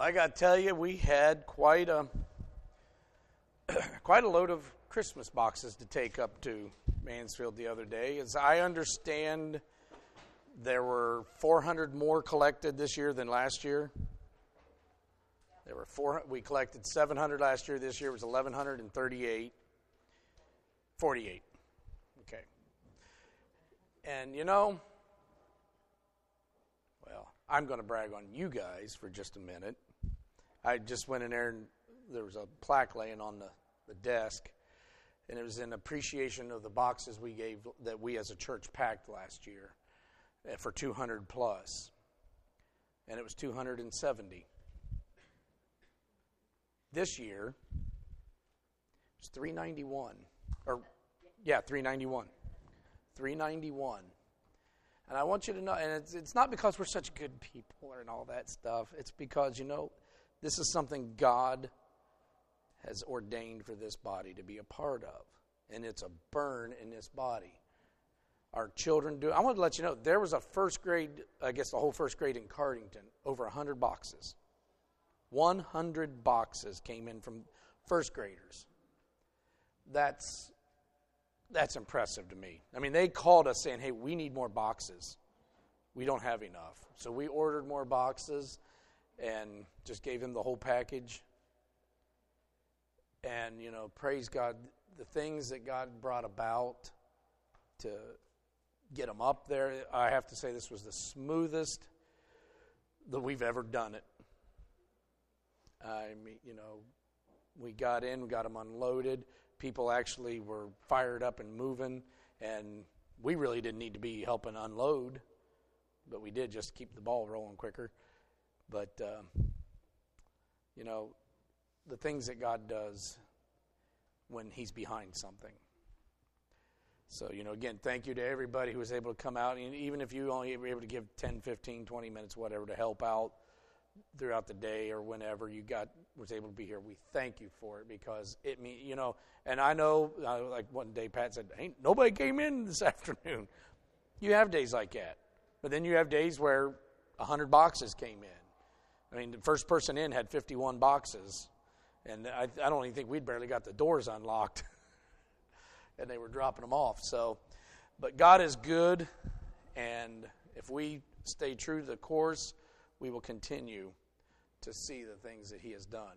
I got to tell you, we had quite a load of Christmas boxes to take up to Mansfield the other day. As I understand, there were 400 more collected this year than last year. There were 400. We collected 700 last year. This year was 1,138. 48. Okay. And well, I'm going to brag on you guys for just a minute. I just went in there and there was a plaque laying on the desk, and it was in appreciation of the boxes that we as a church packed last year for 200 plus, and it was 270. This year it's 391, 391, 391. And I want you to know, and it's not because we're such good people and all that stuff. It's because this is something God has ordained for this body to be a part of. And it's a burn in this body. Our children do. I want to let you know, there was a first grade, I guess the whole first grade in Cardington, over 100 boxes. 100 boxes came in from first graders. That's impressive to me. I mean, they called us saying, hey, we need more boxes. We don't have enough. So we ordered more boxes and just gave them the whole package. And, praise God, the things that God brought about to get them up there, I have to say this was the smoothest that we've ever done it. I mean, we got in, we got them unloaded. People actually were fired up and moving, and we really didn't need to be helping unload, but we did just to keep the ball rolling quicker. But, the things that God does when He's behind something. So, again, thank you to everybody who was able to come out. And even if you only were able to give 10, 15, 20 minutes, whatever, to help out throughout the day or whenever you was able to be here, we thank you for it, because it means, and I know, like one day Pat said, ain't nobody came in this afternoon. You have days like that. But then you have days where 100 boxes came in. I mean, the first person in had 51 boxes. And I don't even think we'd barely got the doors unlocked. And they were dropping them off. So, but God is good. And if we stay true to the course, we will continue to see the things that He has done.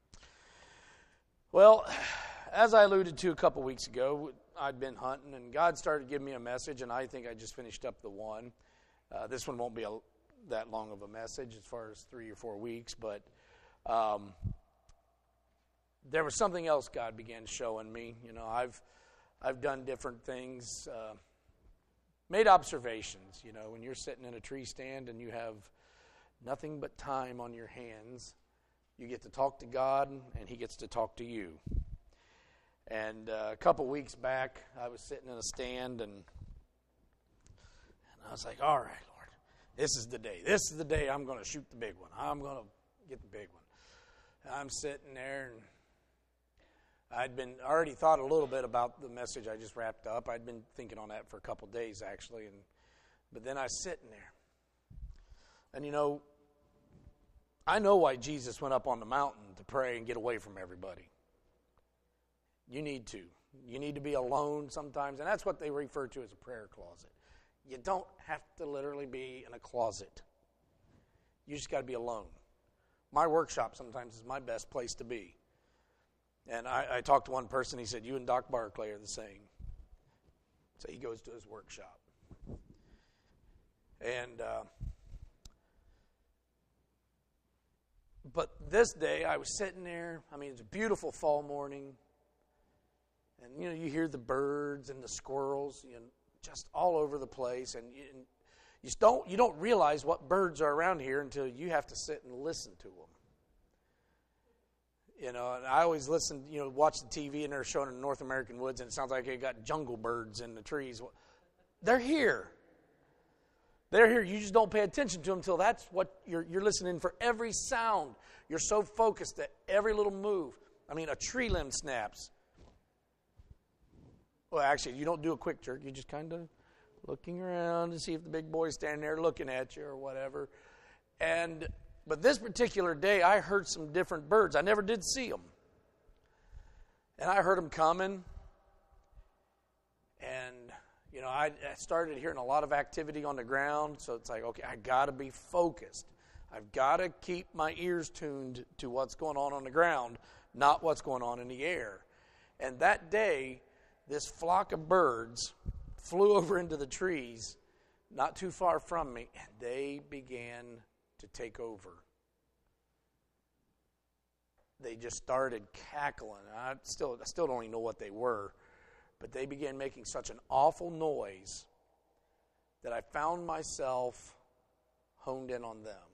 Well, as I alluded to a couple weeks ago, I'd been hunting, and God started giving me a message, and I think I just finished up the one. This one won't be that long of a message, as far as 3 or 4 weeks, but there was something else God began showing me. I've done different things, made observations. When you're sitting in a tree stand and you have nothing but time on your hands, you get to talk to God, and He gets to talk to you. And a couple weeks back, I was sitting in a stand, and I was like, all right, Lord, this is the day. This is the day I'm going to shoot the big one. I'm going to get the big one. And I'm sitting there, and I'd already thought a little bit about the message I just wrapped up. I'd been thinking on that for a couple days, actually. But then I was sitting there. And, I know why Jesus went up on the mountain to pray and get away from everybody. You need to. You need to be alone sometimes. And that's what they refer to as a prayer closet. You don't have to literally be in a closet. You just got to be alone. My workshop sometimes is my best place to be. And I talked to one person, he said, you and Doc Barclay are the same. So he goes to his workshop. And, but this day I was sitting there, it's a beautiful fall morning. And, you hear the birds and the squirrels, just all over the place. And you don't realize what birds are around here until you have to sit and listen to them. And I always listen, watch the TV, and they're showing in the North American woods, and it sounds like they got jungle birds in the trees. They're here. They're here. You just don't pay attention to them until that's what you're listening for. Every sound. You're so focused that every little move. A tree limb snaps. Well, actually, you don't do a quick jerk. You just kind of looking around to see if the big boy's standing there looking at you or whatever. And But this particular day, I heard some different birds. I never did see them. And I heard them coming. And, I started hearing a lot of activity on the ground. So it's like, okay, I got to be focused. I've got to keep my ears tuned to what's going on the ground, not what's going on in the air. And that day, this flock of birds flew over into the trees not too far from me, and they began to take over. They just started cackling. I still don't even know what they were, but they began making such an awful noise that I found myself honed in on them,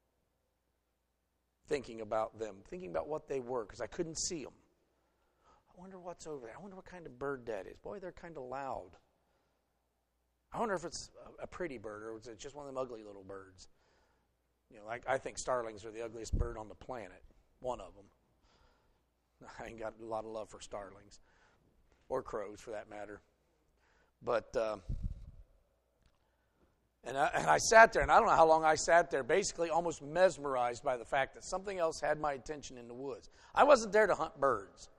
thinking about what they were, because I couldn't see them. I wonder what's over there. I wonder what kind of bird that is. Boy, they're kind of loud. I wonder if it's a pretty bird or is it just one of them ugly little birds. I think starlings are the ugliest bird on the planet. One of them. I ain't got a lot of love for starlings. Or crows, for that matter. But, and I sat there, and I don't know how long I sat there, basically almost mesmerized by the fact that something else had my attention in the woods. I wasn't there to hunt birds.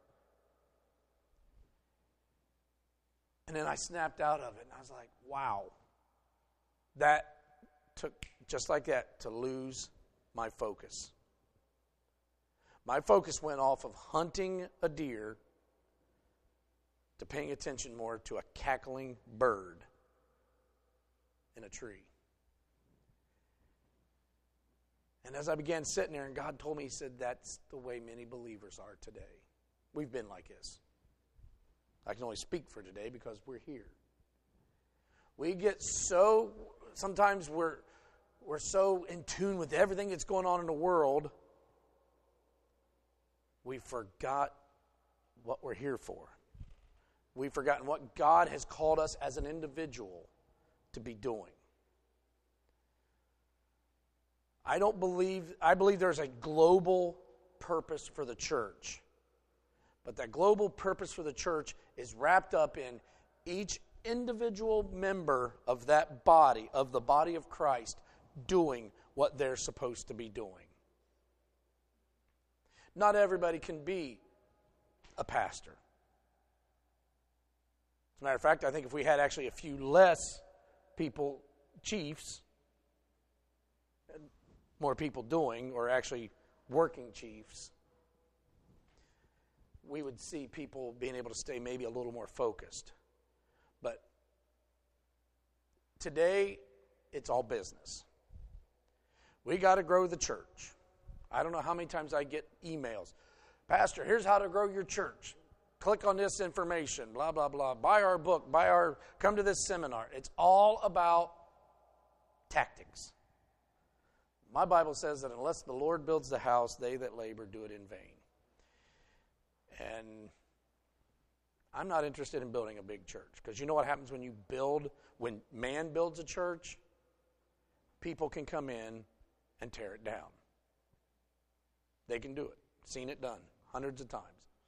And then I snapped out of it, and I was like, wow. That took, just like that, to lose my focus. My focus went off of hunting a deer to paying attention more to a cackling bird in a tree. And as I began sitting there, and God told me, He said, that's the way many believers are today. We've been like this. I can only speak for today because we're here. We get so, sometimes we're so in tune with everything that's going on in the world, we forgot what we're here for. We've forgotten what God has called us as an individual to be doing. I believe there's a global purpose for the church. But that global purpose for the church is wrapped up in each individual member of that body, of the body of Christ, doing what they're supposed to be doing. Not everybody can be a pastor. As a matter of fact, I think if we had actually a few less people, chiefs, more people doing, or actually working chiefs, we would see people being able to stay maybe a little more focused. But today, it's all business. We got to grow the church. I don't know how many times I get emails. Pastor, here's how to grow your church. Click on this information, blah, blah, blah. Buy our book, come to this seminar. It's all about tactics. My Bible says that unless the Lord builds the house, they that labor do it in vain. And I'm not interested in building a big church. Because you know what happens when man builds a church? People can come in and tear it down. They can do it. Seen it done hundreds of times.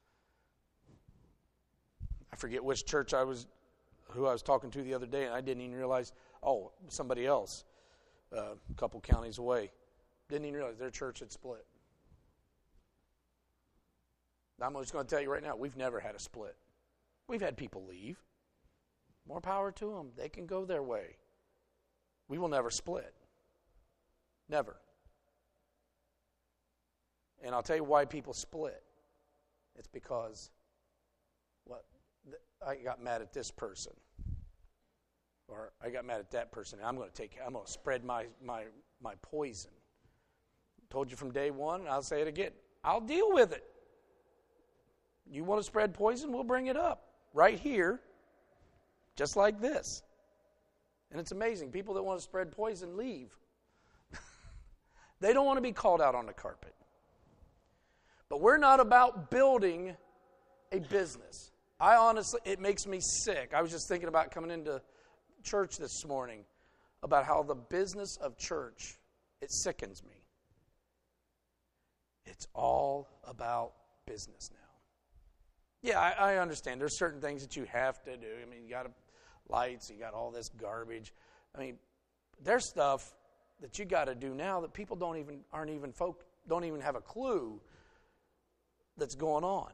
I forget which church who I was talking to the other day, and I didn't even realize, somebody else, a couple counties away, didn't even realize their church had split. I'm just going to tell you right now, we've never had a split. We've had people leave. More power to them. They can go their way. We will never split. Never. And I'll tell you why people split. It's because I got mad at this person. Or I got mad at that person. And I'm going to spread my poison. Told you from day one, and I'll say it again. I'll deal with it. You want to spread poison? We'll bring it up right here, just like this. And it's amazing. People that want to spread poison leave. They don't want to be called out on the carpet. But we're not about building a business. It makes me sick. I was just thinking about coming into church this morning about how the business of church, it sickens me. It's all about business now. Yeah, I understand. There's certain things that you have to do. I mean, you got lights, you got all this garbage. I mean, there's stuff that you got to do now that people don't even have a clue that's going on.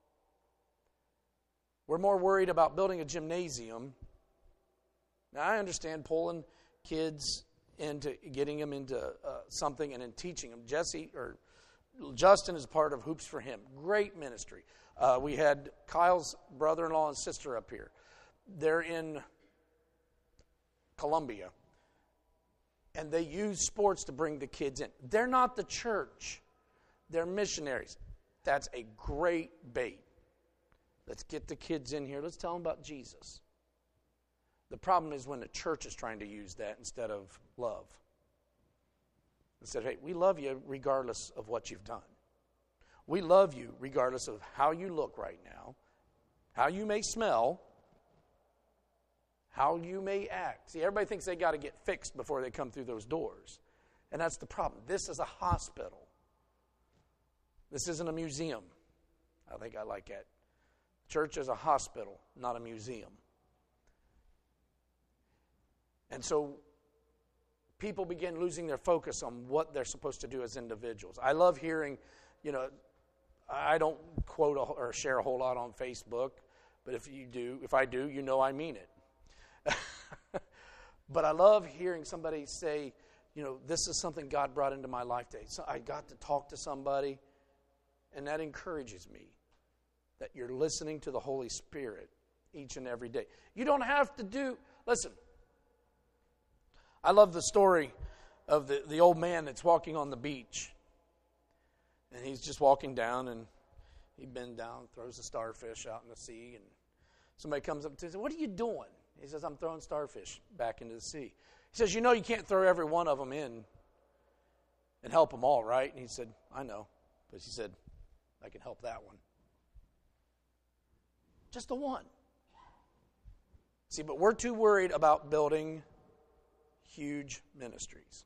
We're more worried about building a gymnasium. Now, I understand pulling kids into getting them into something and then teaching them. Justin is part of Hoops for Him. Great ministry. We had Kyle's brother-in-law and sister up here. They're in Colombia. And they use sports to bring the kids in. They're not the church. They're missionaries. That's a great bait. Let's get the kids in here. Let's tell them about Jesus. The problem is when the church is trying to use that instead of love. Instead of, hey, we love you regardless of what you've done. We love you regardless of how you look right now, how you may smell, how you may act. See, everybody thinks they got to get fixed before they come through those doors. And that's the problem. This is a hospital. This isn't a museum. I think I like that. Church is a hospital, not a museum. And so people begin losing their focus on what they're supposed to do as individuals. I love hearing, I don't quote or share a whole lot on Facebook, but if I do, you know I mean it. But I love hearing somebody say, this is something God brought into my life today. So I got to talk to somebody, and that encourages me that you're listening to the Holy Spirit each and every day. You don't have to listen, I love the story of the old man that's walking on the beach. And he's just walking down, and he bends down, throws a starfish out in the sea, and somebody comes up to him and says, "What are you doing?" He says, "I'm throwing starfish back into the sea." He says, "You know you can't throw every one of them in and help them all, right?" And he said, "I know." But he said, "I can help that one. Just the one." See, but we're too worried about building huge ministries.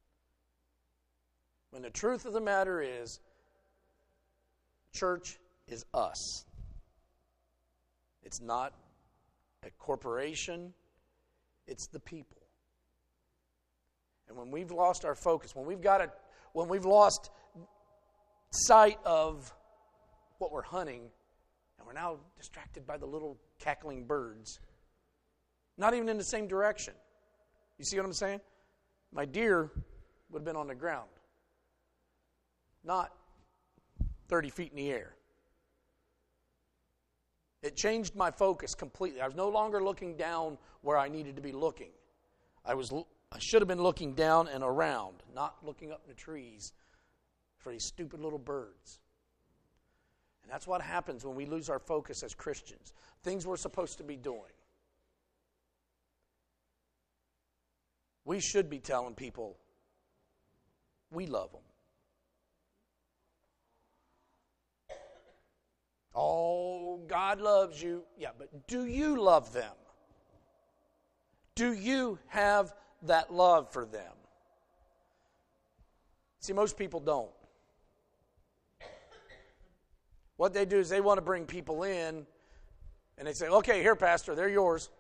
When the truth of the matter is, church is us. It's not a corporation, it's the people. And when we've lost our focus, when we've lost sight of what we're hunting, and we're now distracted by the little cackling birds, not even in the same direction. You see what I'm saying? My deer would have been on the ground, not 30 feet in the air. It changed my focus completely. I was no longer looking down where I needed to be looking. I should have been looking down and around, not looking up in the trees for these stupid little birds. And that's what happens when we lose our focus as Christians. Things we're supposed to be doing. We should be telling people we love them. Oh, God loves you. Yeah, but do you love them? Do you have that love for them? See, most people don't. What they do is they want to bring people in, and they say, "Okay, here, Pastor, they're yours."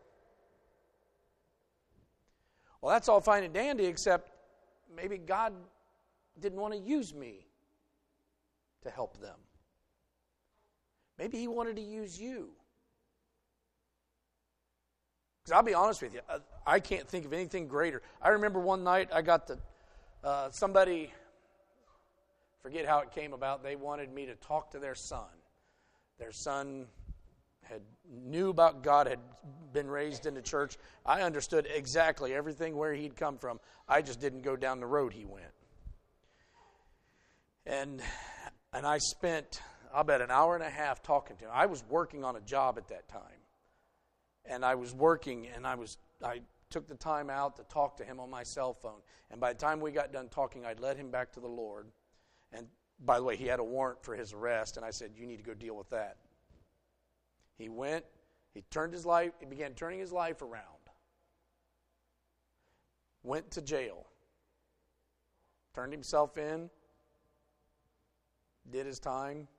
Well, that's all fine and dandy, except maybe God didn't want to use me to help them. Maybe He wanted to use you. Because I'll be honest with you, I can't think of anything greater. I remember one night I got somebody, forget how it came about, they wanted me to talk to their son. Their son knew about God, had been raised in the church. I understood exactly everything where he'd come from. I just didn't go down the road he went. And I spent, I'll bet, an hour and a half talking to him. I was working on a job at that time. And I was working, and I took the time out to talk to him on my cell phone. And by the time we got done talking, I'd led him back to the Lord. And by the way, he had a warrant for his arrest, and I said, "You need to go deal with that." He went, he began turning his life around. Went to jail. Turned himself in. Did his time.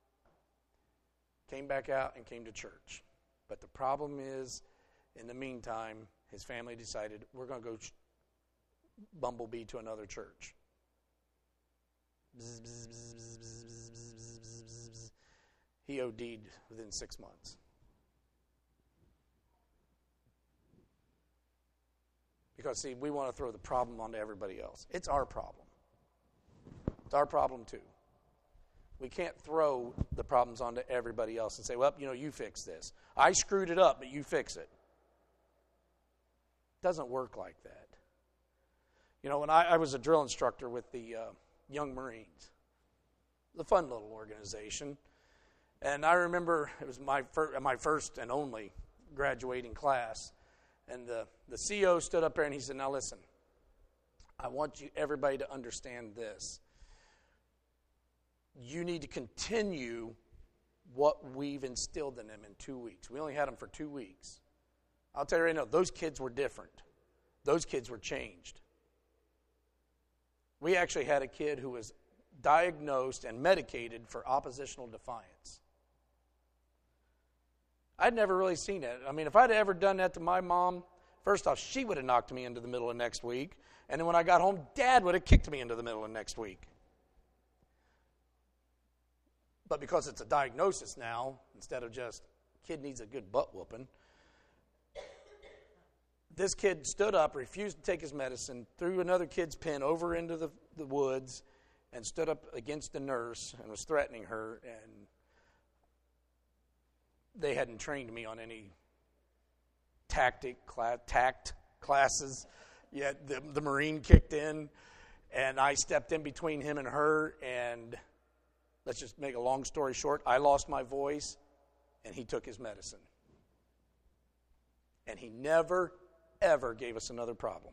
Came back out and came to church. But the problem is, in the meantime, his family decided, we're going to go bumblebee to another church. He OD'd within 6 months. Because, see, we want to throw the problem onto everybody else. It's our problem. It's our problem, too. We can't throw the problems onto everybody else and say, well, you fix this. I screwed it up, but you fix it. It doesn't work like that. When I was a drill instructor with the Young Marines, the fun little organization, and I remember it was my first and only graduating class, and the CO stood up there and he said, now listen, I want everybody to understand this. You need to continue what we've instilled in them in 2 weeks. We only had them for 2 weeks. I'll tell you right now, those kids were different. Those kids were changed. We actually had a kid who was diagnosed and medicated for oppositional defiance. I'd never really seen it. I mean, if I'd ever done that to my mom, first off, she would have knocked me into the middle of next week. And then when I got home, Dad would have kicked me into the middle of next week. But because it's a diagnosis now, instead of just, kid needs a good butt whooping, this kid stood up, refused to take his medicine, threw another kid's pen over into the woods, and stood up against the nurse and was threatening her. And they hadn't trained me on any tact classes yet. The Marine kicked in, and I stepped in between him and her, and let's just make a long story short, I lost my voice, and he took his medicine. And he never, ever gave us another problem.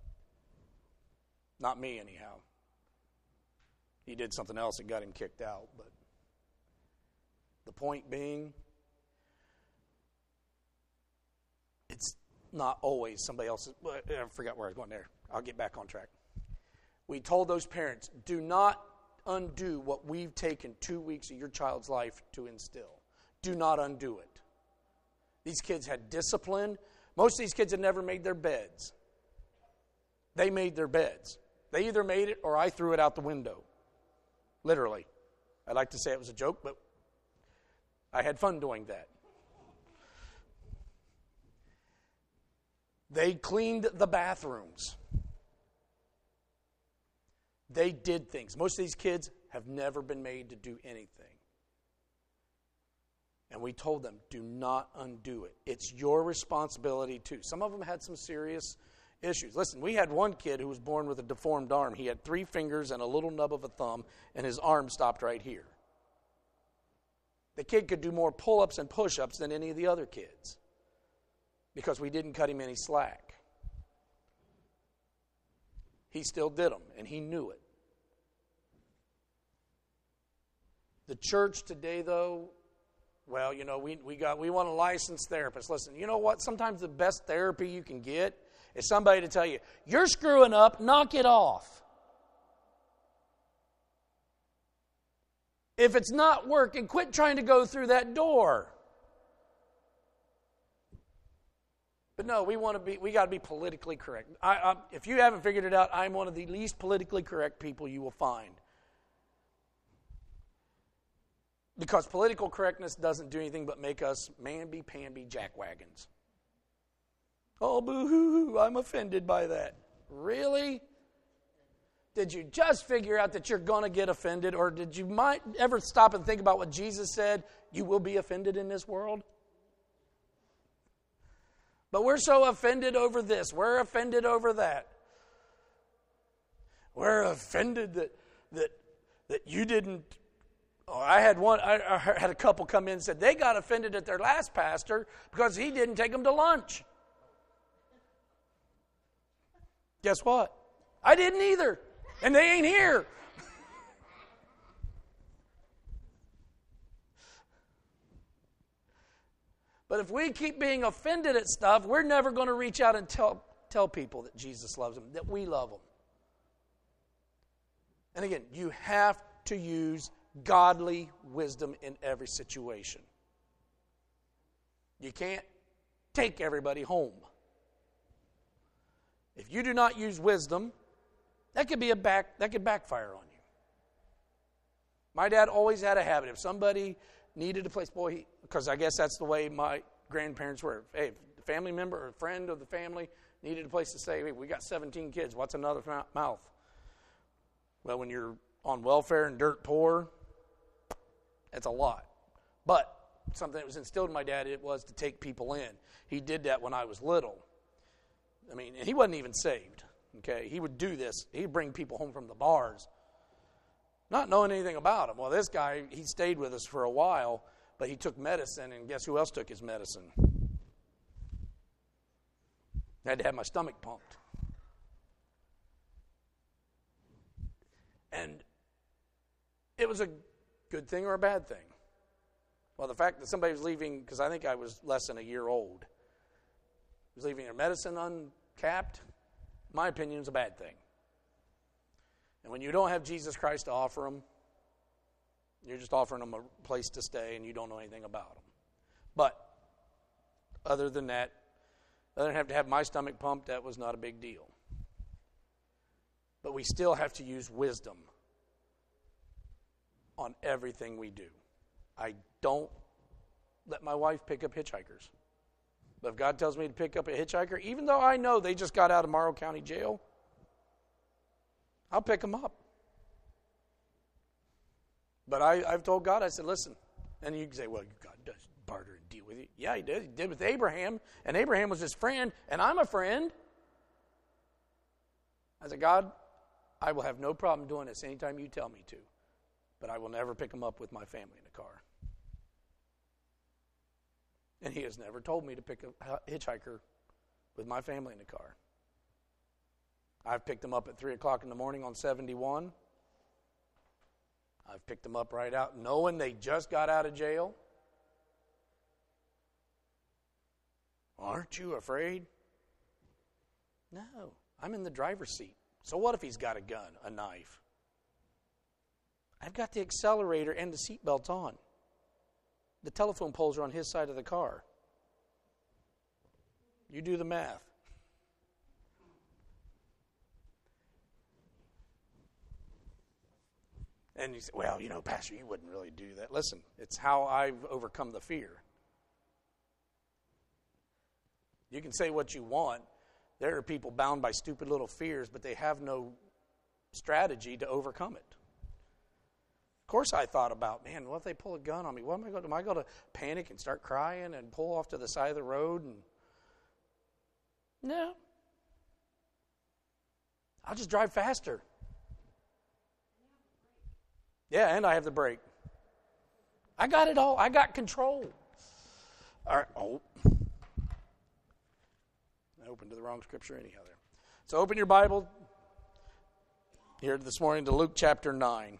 Not me, anyhow. He did something else that got him kicked out. But the point being, it's not always somebody else's. I forgot where I was going there. I'll get back on track. We told those parents, do not undo what we've taken 2 weeks of your child's life to instill. Do not undo it. These kids had discipline. Most of these kids had never made their beds. They made their beds. They either made it or I threw it out the window. Literally. I'd like to say it was a joke, but I had fun doing that. They cleaned the bathrooms. They did things. Most of these kids have never been made to do anything. And we told them, do not undo it. It's your responsibility too. Some of them had some serious issues. Listen, we had one kid who was born with a deformed arm. He had 3 fingers and a little nub of a thumb, and his arm stopped right here. The kid could do more pull-ups and push-ups than any of the other kids because we didn't cut him any slack. He still did them, and he knew it. The church today, though, well, we want a licensed therapist. Listen, you know what? Sometimes the best therapy you can get is somebody to tell you, you're screwing up, knock it off. If it's not working, quit trying to go through that door. But no, we got to be politically correct. If you haven't figured it out, I'm one of the least politically correct people you will find. Because political correctness doesn't do anything but make us mamby-pamby jackwagons. Oh, boo-hoo, I'm offended by that. Really? Did you just figure out that you're going to get offended? Or did you might ever stop and think about what Jesus said? You will be offended in this world? But we're so offended over this. We're offended over that. We're offended that you didn't. Oh, I had a couple come in and said they got offended at their last pastor because he didn't take them to lunch. Guess what? I didn't either. And they ain't here. But if we keep being offended at stuff, we're never going to reach out and tell people that Jesus loves them, that we love them. And again, you have to use godly wisdom in every situation. You can't take everybody home. If you do not use wisdom, that could backfire on you. My dad always had a habit. If somebody needed a place, because I guess that's the way my grandparents were. Hey, if a family member or a friend of the family needed a place to stay, hey, we got 17 kids. What's another mouth? Well, when you're on welfare and dirt poor, that's a lot. But something that was instilled in my dad, it was to take people in. He did that when I was little. I mean, he wasn't even saved. Okay, he would do this. He'd bring people home from the bars, not knowing anything about him. Well, this guy, he stayed with us for a while, but he took medicine, and guess who else took his medicine? I had to have my stomach pumped. And it was a good thing or a bad thing? Well, the fact that somebody was leaving, because I think I was less than a year old, was leaving their medicine uncapped, my opinion, is a bad thing. And when you don't have Jesus Christ to offer them, you're just offering them a place to stay and you don't know anything about them. But other than that, other than have to have my stomach pumped, that was not a big deal. But we still have to use wisdom on everything we do. I don't let my wife pick up hitchhikers. But if God tells me to pick up a hitchhiker, even though I know they just got out of Morrow County Jail, I'll pick them up. But I've told God, I said, listen. And you can say, well, God does barter and deal with you. Yeah, he did. He did with Abraham. And Abraham was his friend, and I'm a friend. I said, God, I will have no problem doing this anytime you tell me to. But I will never pick them up with my family in the car. And he has never told me to pick a hitchhiker with my family in the car. I've picked them up at 3 o'clock in the morning on 71. I've picked them up right out, knowing they just got out of jail. Aren't you afraid? No, I'm in the driver's seat. So what if he's got a gun, a knife? I've got the accelerator and the seatbelt on. The telephone poles are on his side of the car. You do the math. And you say, well, Pastor, you wouldn't really do that. Listen, it's how I've overcome the fear. You can say what you want. There are people bound by stupid little fears, but they have no strategy to overcome it. Of course I thought about, man, what if they pull a gun on me? What am I going to do? Am I going to panic and start crying and pull off to the side of the road? No. I'll just drive faster. Yeah, and I have the brake. I got it all. I got control. All right. Oh. I opened to the wrong scripture anyhow there. So open your Bible here this morning to Luke chapter 9.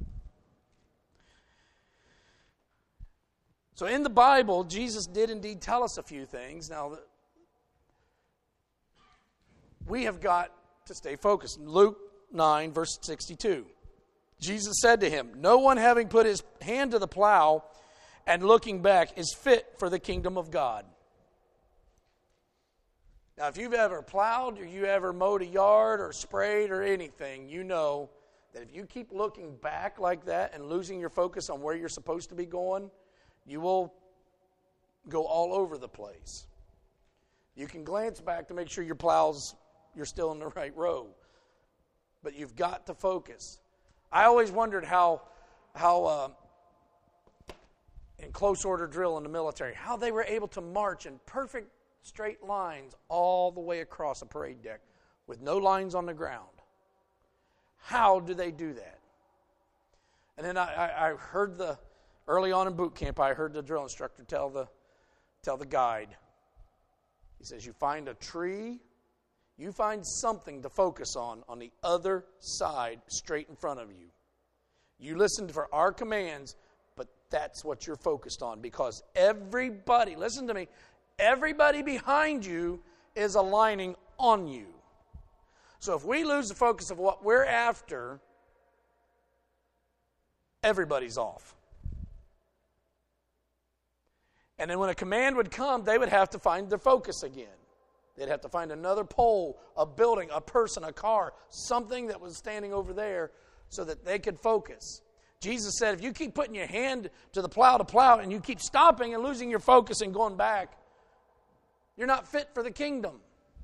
So in the Bible, Jesus did indeed tell us a few things. Now, we have got to stay focused. Luke 9, verse 62. Jesus said to him, no one having put his hand to the plow and looking back is fit for the kingdom of God. Now, if you've ever plowed or you ever mowed a yard or sprayed or anything, you know that if you keep looking back like that and losing your focus on where you're supposed to be going, you will go all over the place. You can glance back to make sure you're still in the right row. But you've got to focus. I always wondered how in close order drill in the military, how they were able to march in perfect straight lines all the way across a parade deck with no lines on the ground. How do they do that? And then I heard early on in boot camp, I heard the drill instructor tell the guide. He says, you find a tree, you find something to focus on the other side, straight in front of you. You listen for our commands, but that's what you're focused on, because everybody, listen to me, everybody behind you is aligning on you. So if we lose the focus of what we're after, everybody's off. And then when a command would come, they would have to find their focus again. They'd have to find another pole, a building, a person, a car, something that was standing over there so that they could focus. Jesus said, if you keep putting your hand to the plow, and you keep stopping and losing your focus and going back, you're not fit for the kingdom.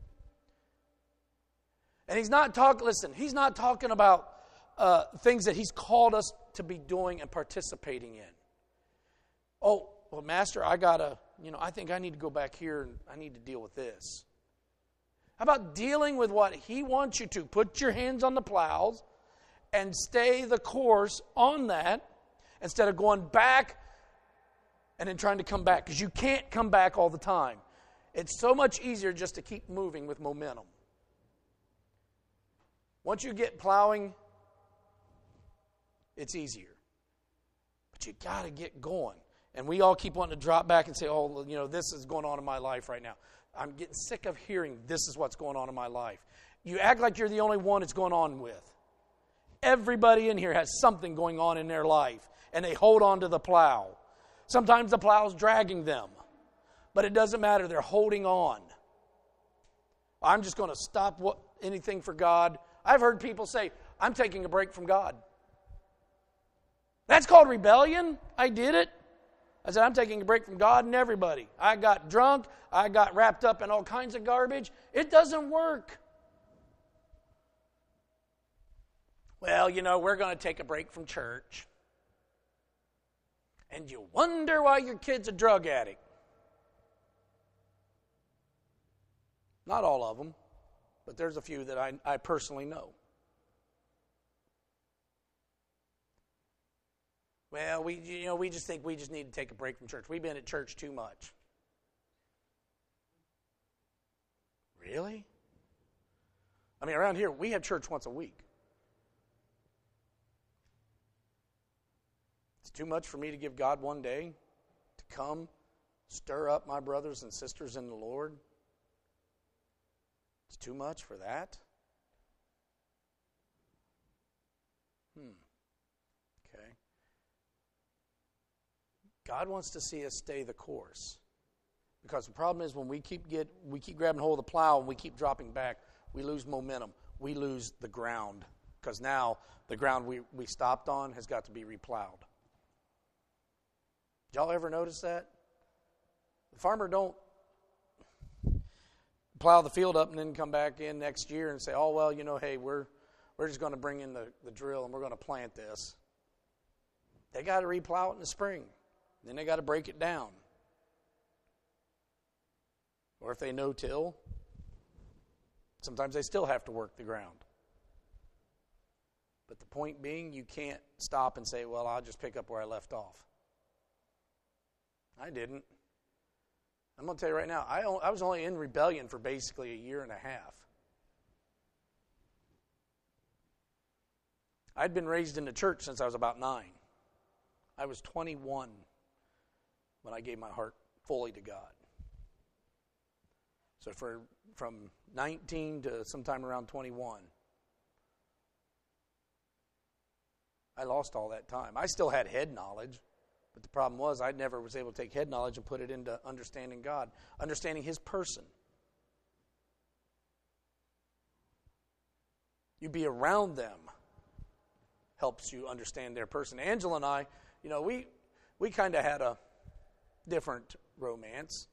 And he's not talking about things that he's called us to be doing and participating in. Oh, well, Master, I think I need to go back here and I need to deal with this. How about dealing with what he wants you to? Put your hands on the plows and stay the course on that instead of going back and then trying to come back, because you can't come back all the time. It's so much easier just to keep moving with momentum. Once you get plowing, it's easier. But you got to get going. And we all keep wanting to drop back and say, this is going on in my life right now. I'm getting sick of hearing this is what's going on in my life. You act like you're the only one it's going on with. Everybody in here has something going on in their life, and they hold on to the plow. Sometimes the plow's dragging them, but it doesn't matter. They're holding on. I'm just going to stop anything for God. I've heard people say, I'm taking a break from God. That's called rebellion. I did it. I said, I'm taking a break from God and everybody. I got drunk. I got wrapped up in all kinds of garbage. It doesn't work. Well, we're going to take a break from church. And you wonder why your kid's a drug addict. Not all of them, but there's a few that I personally know. Well, we just think we just need to take a break from church. We've been at church too much. Really? I mean, around here, we have church once a week. It's too much for me to give God one day to come stir up my brothers and sisters in the Lord. It's too much for that. Okay. God wants to see us stay the course. Because the problem is when we keep grabbing hold of the plow and we keep dropping back, we lose momentum. We lose the ground. Because now the ground we stopped on has got to be replowed. Did y'all ever notice that? The farmer don't plow the field up and then come back in next year and say, oh, well, hey, we're just going to bring in the drill and we're going to plant this. They got to replow it in the spring. Then they got to break it down. Or if they no-till, sometimes they still have to work the ground. But the point being, you can't stop and say, well, I'll just pick up where I left off. I didn't. I'm going to tell you right now, I was only in rebellion for basically a year and a half. I'd been raised in the church since I was about 9. I was 21 when I gave my heart fully to God. So from 19 to sometime around 21, I lost all that time. I still had head knowledge, but the problem was I never was able to take head knowledge and put it into understanding God, understanding His person. You be around them helps you understand their person. Angela and I, we kind of had a different romance.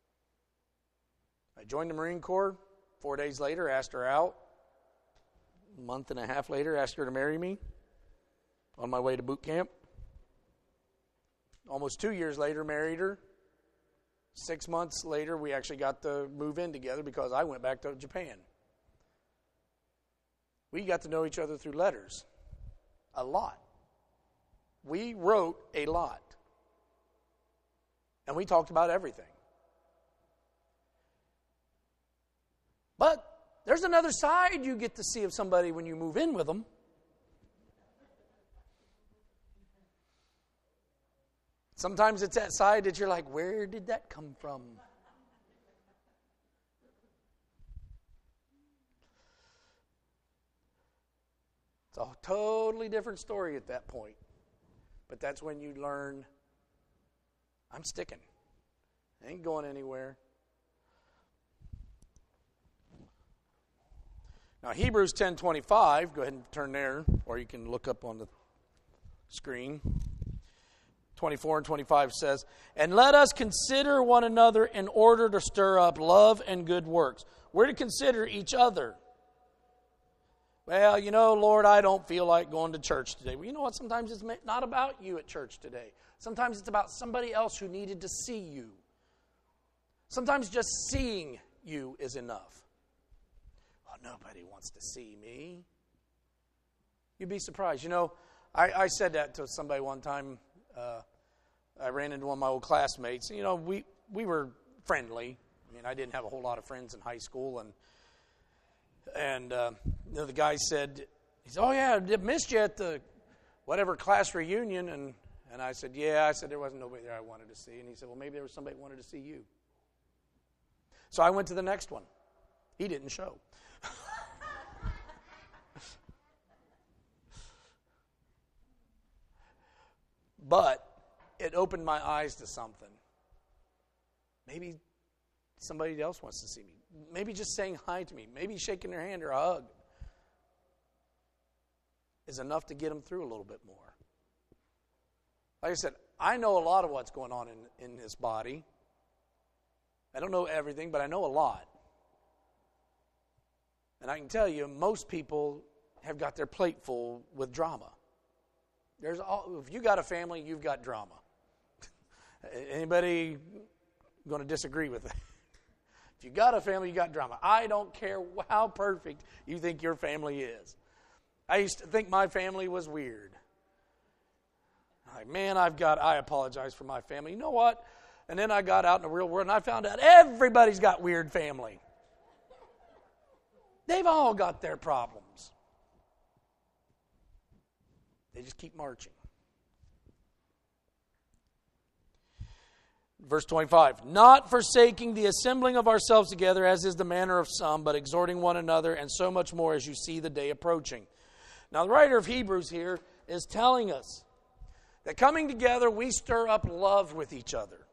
I joined the Marine Corps. 4 days later, asked her out. A month and a half later, asked her to marry me on my way to boot camp. Almost 2 years later, married her. 6 months later, we actually got to move in together because I went back to Japan. We got to know each other through letters. A lot. We wrote a lot. And we talked about everything. But there's another side you get to see of somebody when you move in with them. Sometimes it's that side that you're like, where did that come from? It's a totally different story at that point. But that's when you learn, I'm sticking. I ain't going anywhere. Now, Hebrews 10:25, go ahead and turn there, or you can look up on the screen. 24 and 25 says, "And let us consider one another in order to stir up love and good works." We're to consider each other. Well, Lord, I don't feel like going to church today. Well, you know what? Sometimes it's not about you at church today. Sometimes it's about somebody else who needed to see you. Sometimes just seeing you is enough. Well, nobody wants to see me. You'd be surprised. I said that to somebody one time. I ran into one of my old classmates. We were friendly. I mean, I didn't have a whole lot of friends in high school, and the guy said, "Oh yeah, I missed you at the whatever class reunion," and I said, "Yeah." I said, "There wasn't nobody there I wanted to see," and he said, "Well, maybe there was somebody who wanted to see you." So I went to the next one. He didn't show. But it opened my eyes to something. Maybe somebody else wants to see me. Maybe just saying hi to me. Maybe shaking their hand or a hug is enough to get them through a little bit more. Like I said, I know a lot of what's going on in this body. I don't know everything, but I know a lot. And I can tell you, most people have got their plate full with drama. If you got a family, you've got drama. Anybody going to disagree with that? If you got a family, you got drama. I don't care how perfect you think your family is. I used to think my family was weird. Like, man, I apologize for my family. You know what? And then I got out in the real world and I found out everybody's got weird family. They've all got their problems. They just keep marching. Verse 25, "Not forsaking the assembling of ourselves together, as is the manner of some, but exhorting one another, and so much more as you see the day approaching." Now, the writer of Hebrews here is telling us that coming together, we stir up love with each other.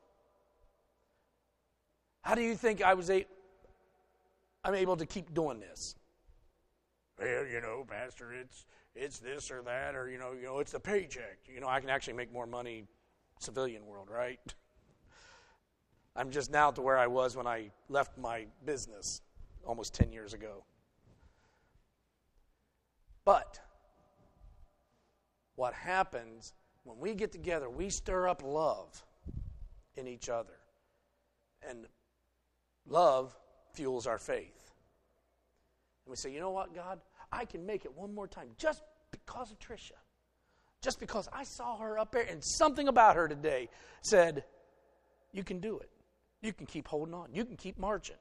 How do you think I'm able to keep doing this? Well, Pastor, it's this or that, or it's the paycheck. I can actually make more money civilian world, right? I'm just now to where I was when I left my business almost 10 years ago. But what happens when we get together, we stir up love in each other. And love fuels our faith. And we say, you know what, God? I can make it one more time just because of Tricia. Just because I saw her up there and something about her today said, you can do it. You can keep holding on. You can keep marching.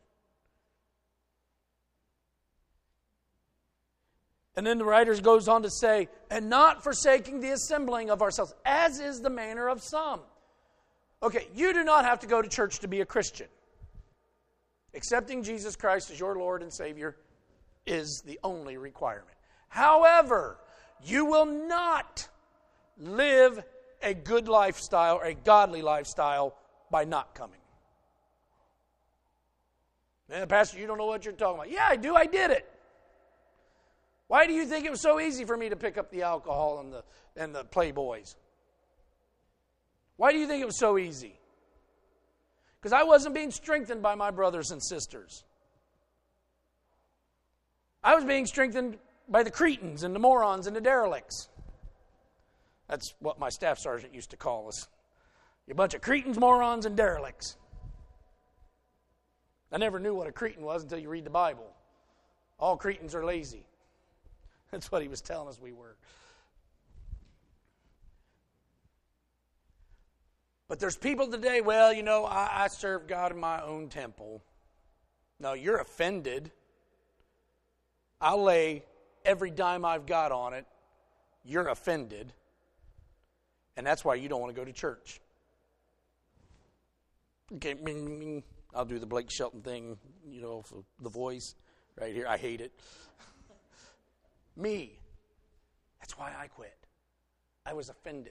And then the writer goes on to say, "And not forsaking the assembling of ourselves, as is the manner of some." Okay, you do not have to go to church to be a Christian. Accepting Jesus Christ as your Lord and Savior is the only requirement. However, you will not live a good lifestyle or a godly lifestyle by not coming. Man, Pastor, you don't know what you're talking about. Yeah, I do. I did it. Why do you think it was so easy for me to pick up the alcohol and the Playboys? Why do you think it was so easy? Because I wasn't being strengthened by my brothers and sisters. I was being strengthened by the cretins and the morons and the derelicts. That's what my staff sergeant used to call us. You bunch of cretins, morons, and derelicts. I never knew what a cretin was until you read the Bible. All cretins are lazy. That's what he was telling us we were. But there's people today, well, I serve God in my own temple. No, you're offended. I'll lay every dime I've got on it. You're offended. And that's why you don't want to go to church. Okay, I'll do the Blake Shelton thing, for the voice right here. I hate it. Me. That's why I quit. I was offended.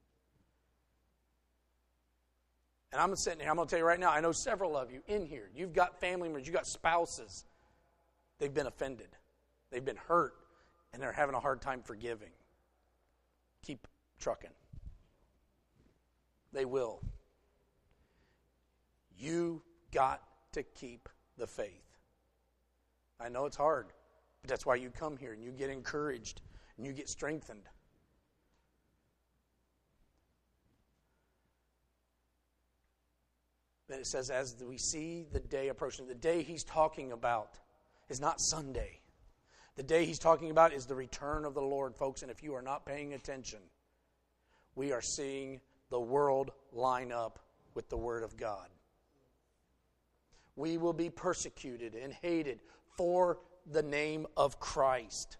And I'm sitting here, I'm going to tell you right now, I know several of you in here. You've got family members, you've got spouses. They've been offended. They've been hurt, and they're having a hard time forgiving. Keep trucking. They will. You got to keep the faith. I know it's hard, but that's why you come here and you get encouraged and you get strengthened. Then it says, as we see the day approaching, the day he's talking about is not Sunday. The day he's talking about is the return of the Lord, folks. And if you are not paying attention, we are seeing the world line up with the Word of God. We will be persecuted and hated for the name of Christ.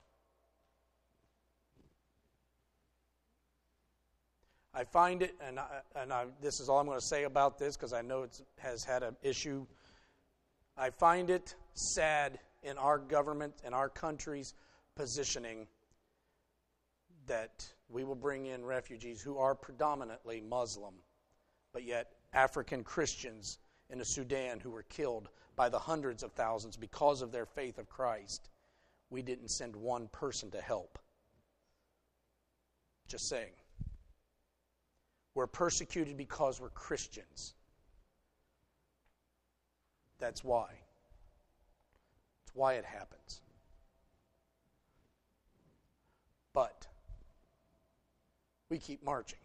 I find it, and this is all I'm going to say about this because I know it has had an issue. I find it sad in our government and our country's positioning that we will bring in refugees who are predominantly Muslim, but yet African Christians in the Sudan who were killed by the hundreds of thousands because of their faith of Christ. We didn't send one person to help. Just saying. We're persecuted because we're Christians. That's why. That's why it happens. But we keep marching.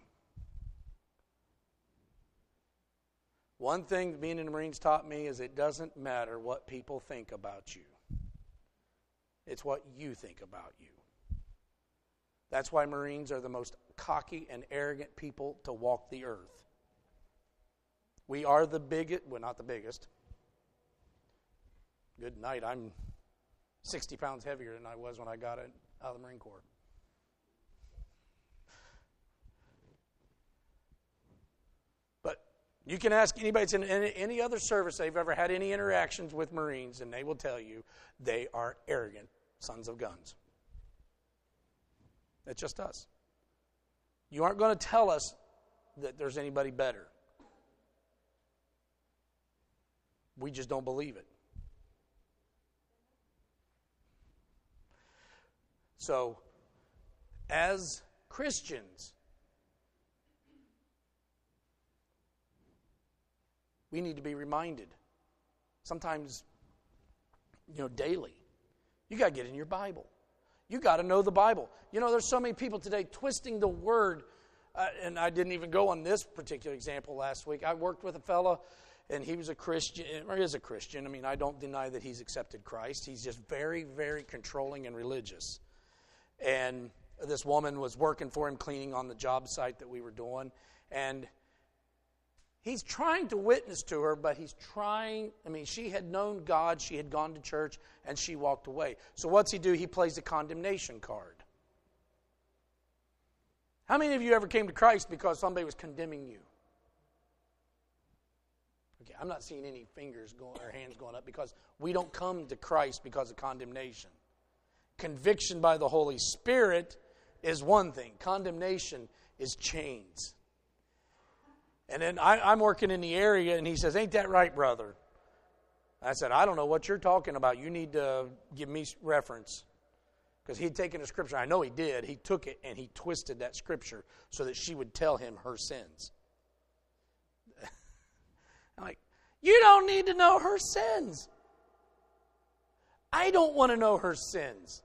One thing being in the Marines taught me is it doesn't matter what people think about you. It's what you think about you. That's why Marines are the most cocky and arrogant people to walk the earth. We are the biggest, well, not the biggest. Good night. I'm 60 pounds heavier than I was when I got out of the Marine Corps. But you can ask anybody that's in any other service they've ever had any interactions with Marines, and they will tell you they are arrogant sons of guns. That's just us. You aren't going to tell us that there's anybody better. We just don't believe it. So, as Christians, we need to be reminded, sometimes, daily. You got to get in your Bible. You got to know the Bible. There's so many people today twisting the word, and I didn't even go on this particular example last week. I worked with a fellow, and he was a Christian, or is a Christian. I mean, I don't deny that he's accepted Christ. He's just very, very controlling and religious. And this woman was working for him, cleaning on the job site that we were doing, and he's trying to witness to her, but she had known God, she had gone to church, and she walked away. So what's he do? He plays the condemnation card. How many of you ever came to Christ because somebody was condemning you? Okay, I'm not seeing any fingers going or hands going up because we don't come to Christ because of condemnation. Conviction by the Holy Spirit is one thing. Condemnation is chains. And then I'm working in the area, and he says, "Ain't that right, brother?" I said, "I don't know what you're talking about. You need to give me reference." Because he'd taken a scripture. I know he did. He took it, and he twisted that scripture so that she would tell him her sins. I'm like, you don't need to know her sins. I don't want to know her sins.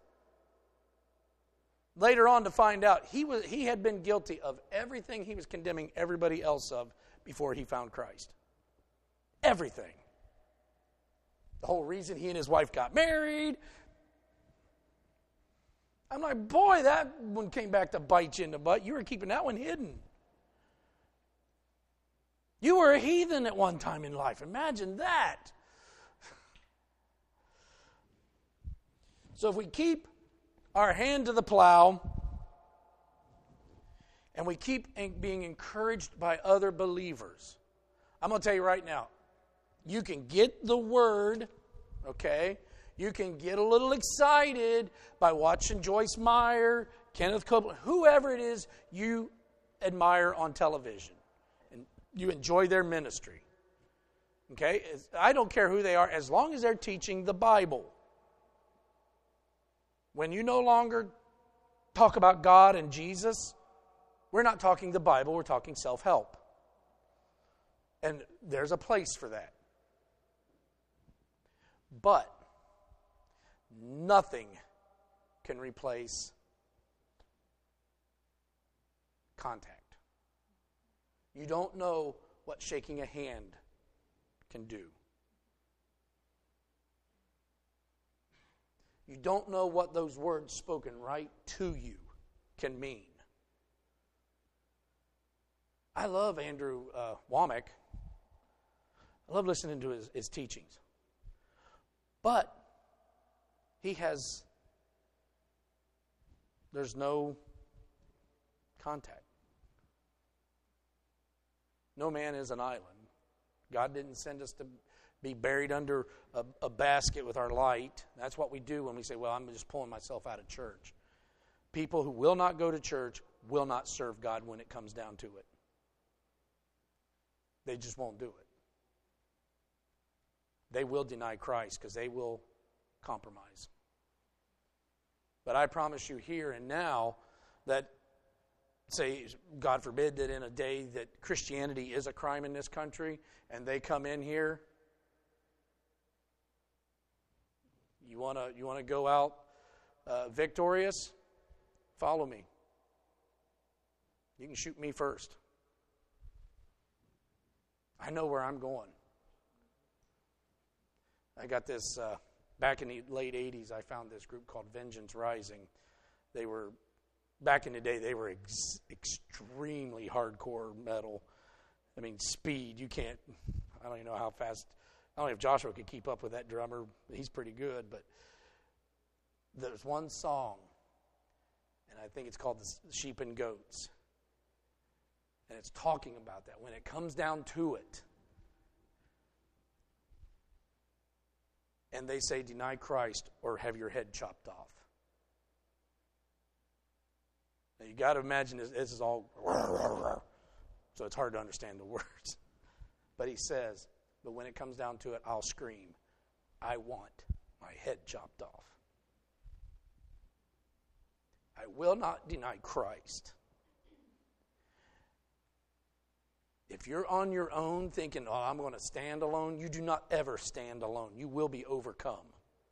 Later on to find out, he had been guilty of everything he was condemning everybody else of before he found Christ. Everything. The whole reason he and his wife got married. I'm like, boy, that one came back to bite you in the butt. You were keeping that one hidden. You were a heathen at one time in life. Imagine that. So if we keep our hand to the plow and we keep being encouraged by other believers, I'm going to tell you right now, you can get the word, okay? You can get a little excited by watching Joyce Meyer, Kenneth Copeland, whoever it is you admire on television. And you enjoy their ministry. Okay? I don't care who they are, as long as they're teaching the Bible. When you no longer talk about God and Jesus, we're not talking the Bible, we're talking self-help. And there's a place for that. But nothing can replace contact. You don't know what shaking a hand can do. You don't know what those words spoken right to you can mean. I love Andrew Womack. I love listening to his teachings. But there's no contact. No man is an island. God didn't send us to be buried under a basket with our light. That's what we do when we say, well, I'm just pulling myself out of church. People who will not go to church will not serve God when it comes down to it. They just won't do it. They will deny Christ because they will compromise. But I promise you here and now that, say, God forbid that in a day that Christianity is a crime in this country and they come in here, you want to go out victorious? Follow me. You can shoot me first. I know where I'm going. I got this, back in the late 80s, I found this group called Vengeance Rising. They were, back in the day, they were extremely hardcore metal. I mean, speed, you can't, I don't even know how fast, I don't know if Joshua could keep up with that drummer. He's pretty good, but there's one song, and I think it's called The Sheep and Goats. And it's talking about that. When it comes down to it, and they say, deny Christ or have your head chopped off. Now you got to imagine this is all, so it's hard to understand the words. But he says, but when it comes down to it, I'll scream, I want my head chopped off. I will not deny Christ. If you're on your own thinking, oh, I'm going to stand alone, you do not ever stand alone. You will be overcome.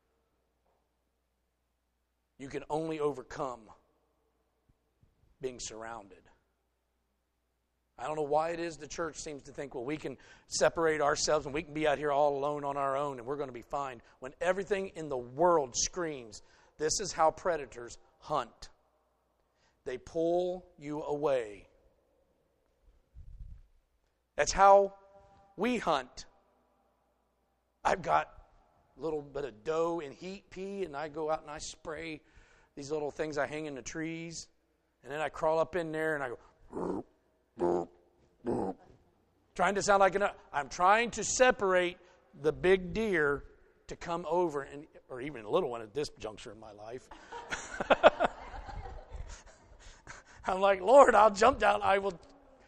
You can only overcome being surrounded. I don't know why it is the church seems to think, well, we can separate ourselves and we can be out here all alone on our own and we're going to be fine. When everything in the world screams, this is how predators hunt. They pull you away. That's how we hunt. I've got a little bit of dough and heat pea, and I go out and I spray these little things I hang in the trees, and then I crawl up in there and I go, trying to sound like I'm trying to separate the big deer to come over, or even a little one at this juncture in my life. I'm like, Lord, I'll jump down. I will.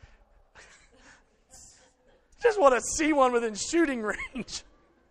Just want to see one within shooting range.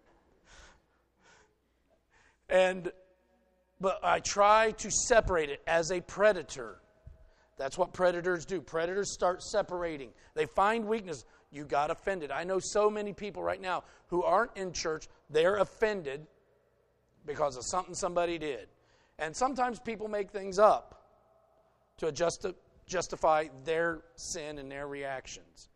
But I try to separate it as a predator. That's what predators do. Predators start separating. They find weakness. You got offended. I know so many people right now who aren't in church. They're offended because of something somebody did. And sometimes people make things up to justify their sin and their reactions.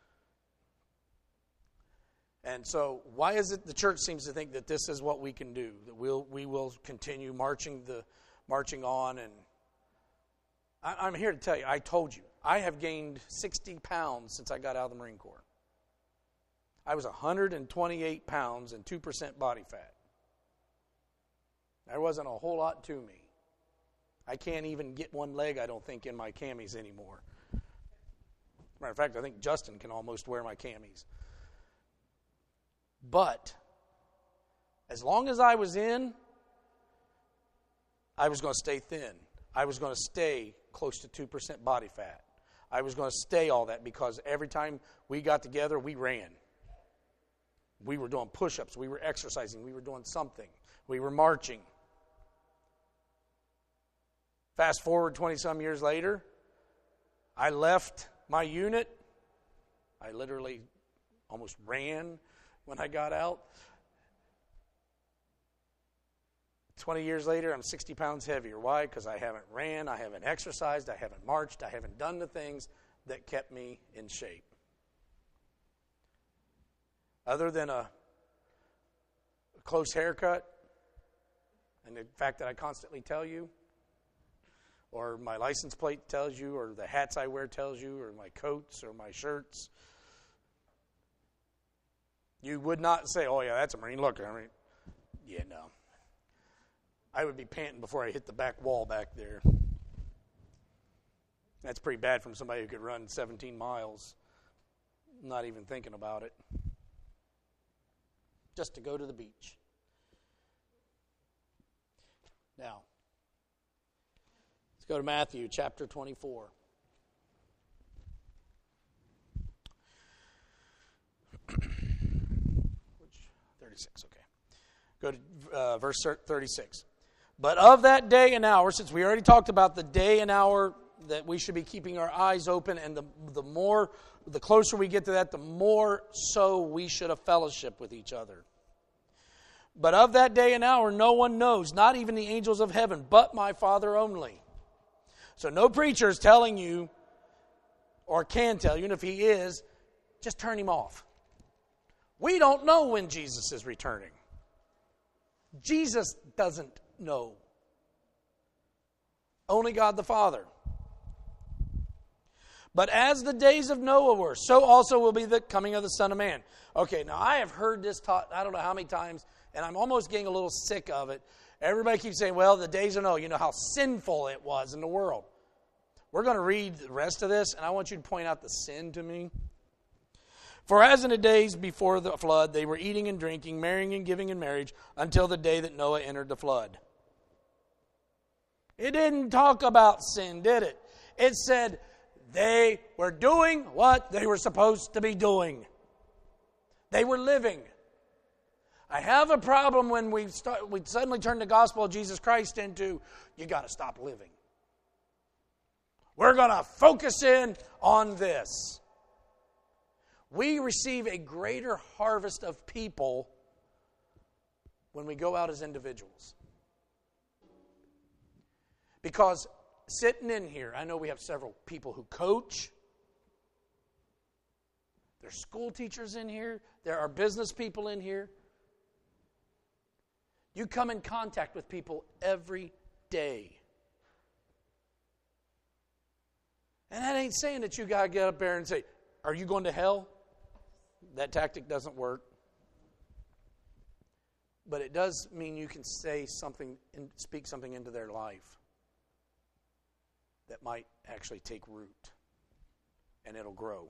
And so, why is it the church seems to think that this is what we can do? That we will continue marching on? And I'm here to tell you, I told you, I have gained 60 pounds since I got out of the Marine Corps. I was 128 pounds and 2% body fat. There wasn't a whole lot to me. I can't even get one leg, I don't think, in my camis anymore. Matter of fact, I think Justin can almost wear my camis. But as long as I was in, I was going to stay thin. I was going to stay close to 2% body fat. I was going to stay all that because every time we got together, we ran. We were doing push-ups. We were exercising. We were doing something. We were marching. Fast forward 20-some years later, I left my unit. I literally almost ran when I got out. 20 years later, I'm 60 pounds heavier. Why? Because I haven't ran, I haven't exercised, I haven't marched, I haven't done the things that kept me in shape. Other than a close haircut, and the fact that I constantly tell you, or my license plate tells you, or the hats I wear tells you, or my coats, or my shirts, you would not say, oh yeah, that's a Marine look. I mean, yeah, no. I would be panting before I hit the back wall back there. That's pretty bad from somebody who could run 17 miles, not even thinking about it, just to go to the beach. Now, let's go to Matthew chapter 24. Which 36, okay. Go to verse 36. But of that day and hour, since we already talked about the day and hour that we should be keeping our eyes open, and the closer we get to that, the more so we should have fellowship with each other. But of that day and hour no one knows, not even the angels of heaven, but my Father only. So no preacher is telling you, or can tell you, and if he is, just turn him off. We don't know when Jesus is returning. Jesus doesn't know. Only God the Father. But as the days of Noah were, so also will be the coming of the Son of Man. Okay, now I have heard this taught, I don't know how many times, and I'm almost getting a little sick of it. Everybody keeps saying, well, the days of Noah, you know how sinful it was in the world. We're going to read the rest of this, and I want you to point out the sin to me. For as in the days before the flood, they were eating and drinking, marrying and giving in marriage, until the day that Noah entered the flood. It didn't talk about sin, did it? It said they were doing what they were supposed to be doing. They were living. I have a problem when we suddenly turn the gospel of Jesus Christ into, you got to stop living. We're going to focus in on this. We receive a greater harvest of people when we go out as individuals. Because sitting in here, I know we have several people who coach. There's school teachers in here. There are business people in here. You come in contact with people every day. And that ain't saying that you got to get up there and say, are you going to hell? That tactic doesn't work. But it does mean you can say something and speak something into their life that might actually take root, and it'll grow.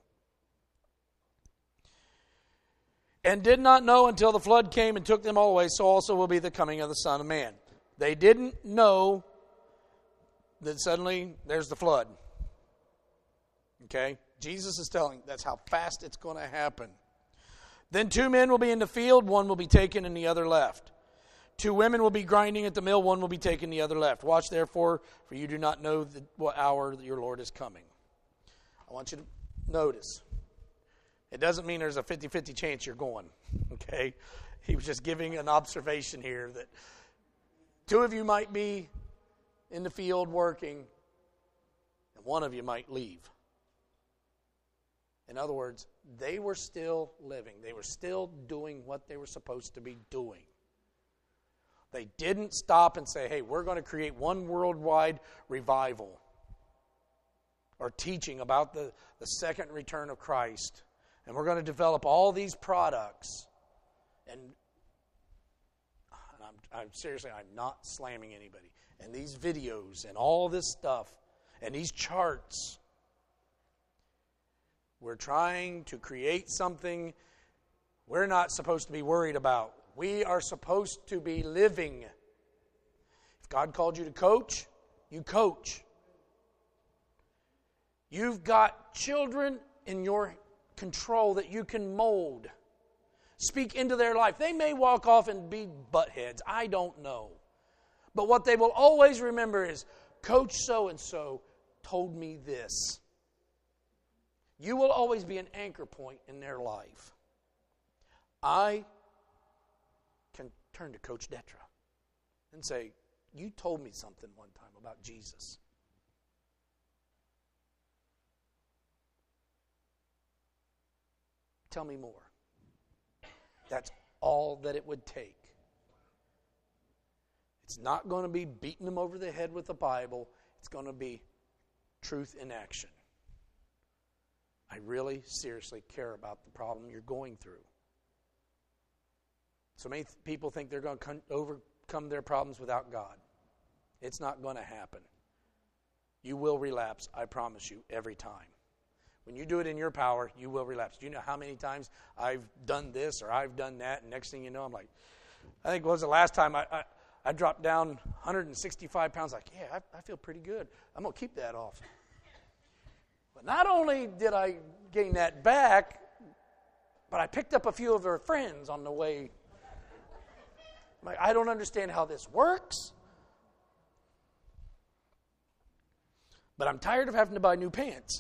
And did not know until the flood came and took them all away, so also will be the coming of the Son of Man. They didn't know that suddenly there's the flood. Okay? Jesus is telling that's how fast it's going to happen. Then 2 men will be in the field, one will be taken and the other left. 2 women will be grinding at the mill, one will be taken, the other left. Watch therefore, for you do not know what hour your Lord is coming. I want you to notice. It doesn't mean there's a 50-50 chance you're going. Okay? He was just giving an observation here that 2 of you might be in the field working, and 1 of you might leave. In other words, they were still living. They were still doing what they were supposed to be doing. They didn't stop and say, hey, we're going to create one worldwide revival or teaching about the second return of Christ. And we're going to develop all these products. And I'm seriously, I'm not slamming anybody. And these videos and all this stuff and these charts. We're trying to create something we're not supposed to be worried about. We are supposed to be living. If God called you to coach, you coach. You've got children in your control that you can mold. Speak into their life. They may walk off and be buttheads. I don't know. But what they will always remember is, Coach so-and-so told me this. You will always be an anchor point in their life. I can turn to Coach Detra and say, you told me something one time about Jesus. Tell me more. That's all that it would take. It's not going to be beating them over the head with the Bible. It's going to be truth in action. I really seriously care about the problem you're going through. So many people think they're going to overcome their problems without God. It's not going to happen. You will relapse, I promise you, every time. When you do it in your power, you will relapse. Do you know how many times I've done this or I've done that, and next thing you know, I'm like, I think what was the last time I dropped down 165 pounds, like, yeah, I feel pretty good. I'm going to keep that off. But not only did I gain that back, but I picked up a few of her friends on the way. I'm like, I don't understand how this works. But I'm tired of having to buy new pants.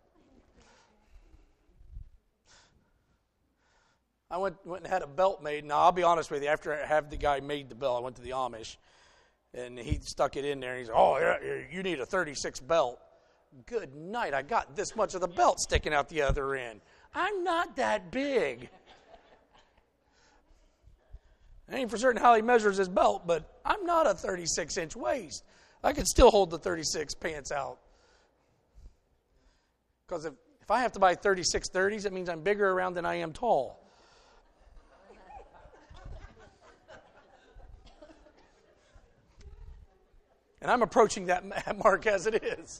I went and had a belt made. Now, I'll be honest with you. After I had the guy made the belt, I went to the Amish, and he stuck it in there. And he said, oh, yeah, you need a 36 belt. Good night. I got this much of the belt sticking out the other end. I'm not that big. I ain't for certain how he measures his belt, but I'm not a 36-inch waist. I can still hold the 36 pants out. Because if I have to buy 36 30s, it means I'm bigger around than I am tall. And I'm approaching that mark as it is.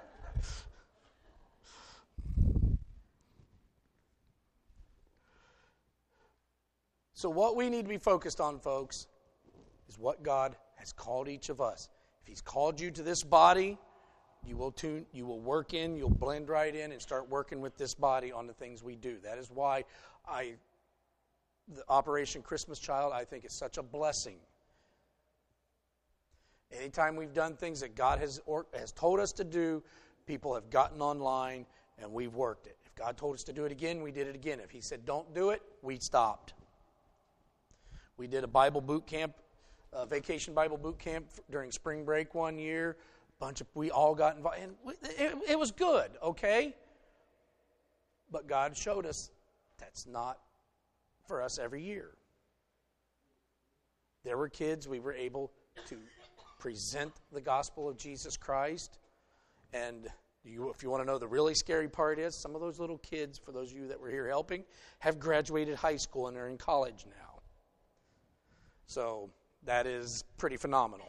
So what we need to be focused on, folks, is what God has called each of us. If He's called you to this body, you will work in, you'll blend right in and start working with this body on the things we do. That is why the Operation Christmas Child, I think, is such a blessing. Anytime we've done things that God has told us to do, people have gotten online and we've worked it. If God told us to do it again, we did it again. If He said don't do it, we stopped. We did a Bible boot camp, vacation Bible boot camp during spring break one year. We all got involved, and it was good, okay? But God showed us that's not for us every year. There were kids we were able to present the gospel of Jesus Christ. And if you want to know the really scary part is, some of those little kids, for those of you that were here helping, have graduated high school and are in college now. So that is pretty phenomenal.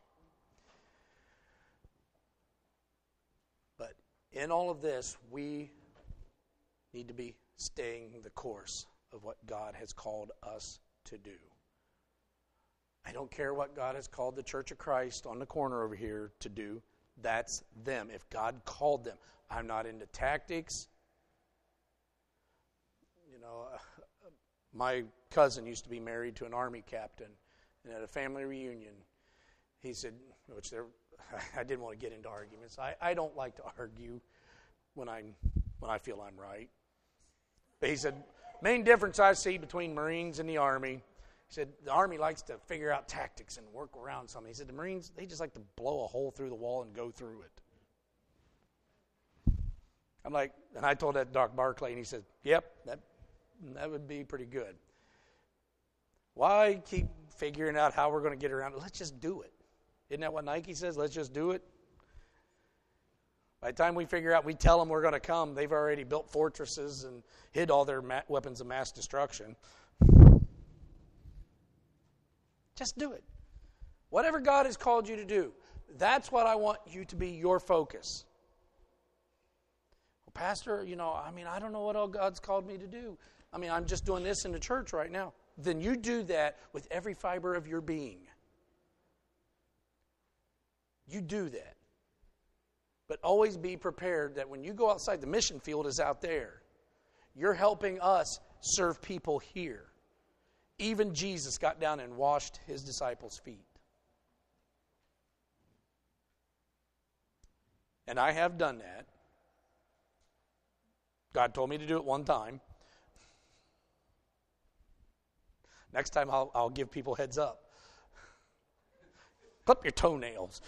But in all of this, we need to be staying the course of what God has called us to do. I don't care what God has called the Church of Christ on the corner over here to do. That's them. If God called them. I'm not into tactics. You know, my cousin used to be married to an Army captain. And at a family reunion, he said, I didn't want to get into arguments. I don't like to argue when I feel I'm right. But he said, main difference I see between Marines and the Army, he said, the Army likes to figure out tactics and work around something. He said, the Marines, they just like to blow a hole through the wall and go through it. I'm like, and I told that Doc Barclay, and he said, yep, that would be pretty good. Why keep figuring out how we're going to get around it? Let's just do it. Isn't that what Nike says? Let's just do it. By the time we figure out, we tell them we're going to come, they've already built fortresses and hid all their weapons of mass destruction. Just do it. Whatever God has called you to do, that's what I want you to be your focus. Well, Pastor, I don't know what all God's called me to do. I'm just doing this in the church right now. Then you do that with every fiber of your being. You do that. But always be prepared that when you go outside, the mission field is out there. You're helping us serve people here. Even Jesus got down and washed his disciples' feet. And I have done that. God told me to do it one time. Next time I'll give people heads up. Clip your toenails.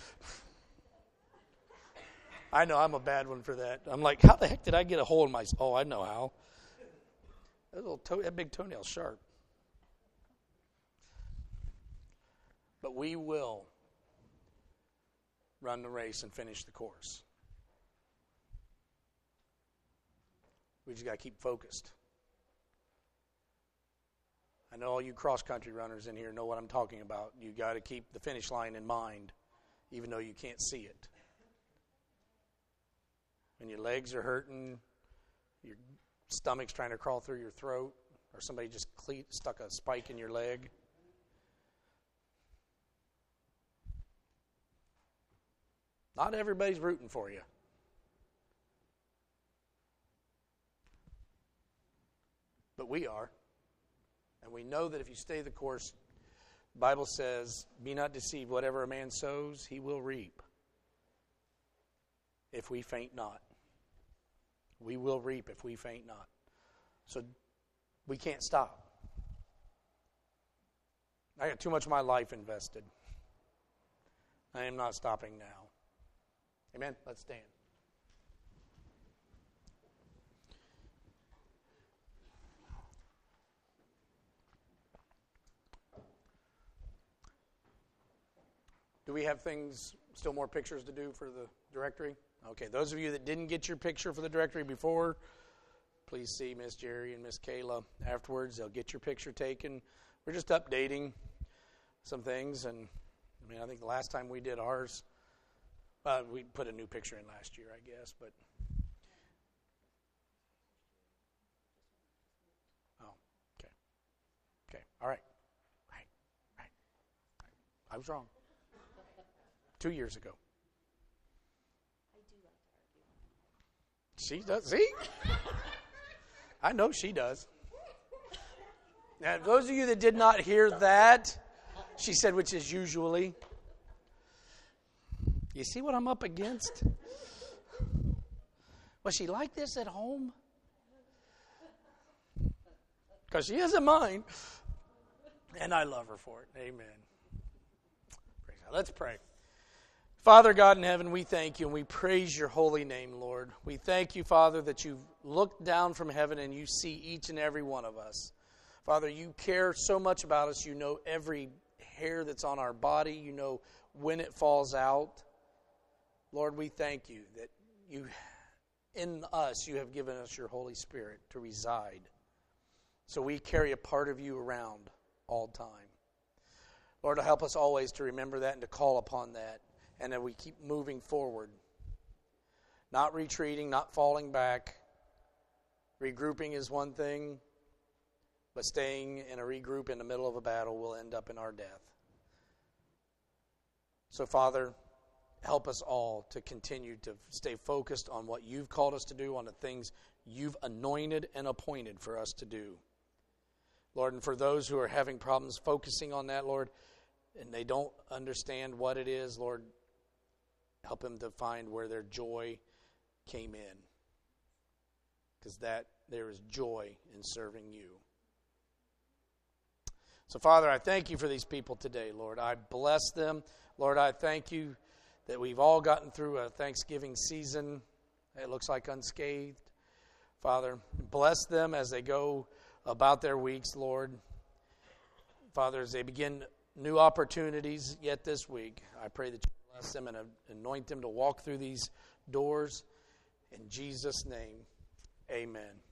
I know I'm a bad one for that. I'm like, how the heck did I get a hole in my... Oh, I know how. That big toenail's sharp. But we will run the race and finish the course. We just got to keep focused. I know all you cross-country runners in here know what I'm talking about. You got to keep the finish line in mind, even though you can't see it. When your legs are hurting, your stomach's trying to crawl through your throat, or somebody just stuck a spike in your leg. Not everybody's rooting for you. But we are. And we know that if you stay the course, the Bible says, be not deceived, whatever a man sows, he will reap. If we faint not. We will reap if we faint not. So we can't stop. I got too much of my life invested. I am not stopping now. Amen? Let's stand. Do we have still more pictures to do for the directory? Okay, those of you that didn't get your picture for the directory before, please see Miss Jerry and Miss Kayla afterwards. They'll get your picture taken. We're just updating some things, and I think the last time we did ours, we put a new picture in last year, I guess, but okay, all right. I was wrong. 2 years ago. She does. See? I know she does. Now, those of you that did not hear that, she said, which is usually. You see what I'm up against? Was she like this at home? Because she isn't mine. And I love her for it. Amen. Praise God. Let's pray. Father God in heaven, we thank you and we praise your holy name, Lord. We thank you, Father, that you've looked down from heaven and you see each and every one of us. Father, you care so much about us. You know every hair that's on our body. You know when it falls out. Lord, we thank you that in us, you have given us your Holy Spirit to reside. So we carry a part of you around all time. Lord, help us always to remember that and to call upon that. And that we keep moving forward. Not retreating, not falling back. Regrouping is one thing, but staying in a regroup in the middle of a battle will end up in our death. So, Father, help us all to continue to stay focused on what you've called us to do, on the things you've anointed and appointed for us to do. Lord, and for those who are having problems focusing on that, Lord, and they don't understand what it is, Lord, help them to find where their joy came in. Because there is joy in serving you. So, Father, I thank you for these people today, Lord. I bless them. Lord, I thank you that we've all gotten through a Thanksgiving season. It looks like unscathed. Father, bless them as they go about their weeks, Lord. Father, as they begin new opportunities yet this week, I pray that you bless them and anoint them to walk through these doors. In Jesus' name, amen.